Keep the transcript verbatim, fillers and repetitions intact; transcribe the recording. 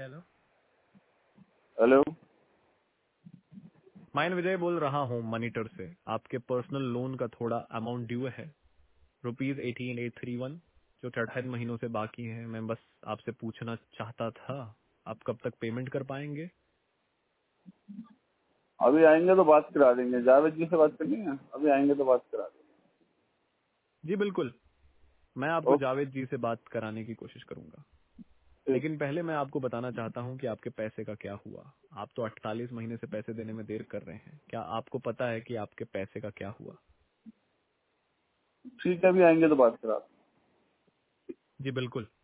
Hello, hello. मैं विजय बोल रहा हूँ मॉनिटर से। आपके पर्सनल लोन का थोड़ा अमाउंट ड्यू है, rupees eighteen eight three one, जो अठारह महीनों से बाकी है। मैं बस आपसे पूछना चाहता था, आप कब तक पेमेंट कर पाएंगे? अभी आएंगे तो बात करा देंगे। जावेद जी से बात करनी है, अभी आएंगे तो बात करा जी बिल्कुल, मैं आपको देंगे। ओके। जावेद जी से बात कराने की कोशिश करूंगा। ठीक। लेकिन पहले मैं आपको बताना चाहता हूं कि आपके पैसे का क्या हुआ। आप तो अड़तालीस महीने से पैसे देने में देर कर रहे हैं। क्या आपको पता है कि आपके पैसे का क्या हुआ? ठीक है, अभी आएंगे तो बात करा देंगे। जी बिल्कुल।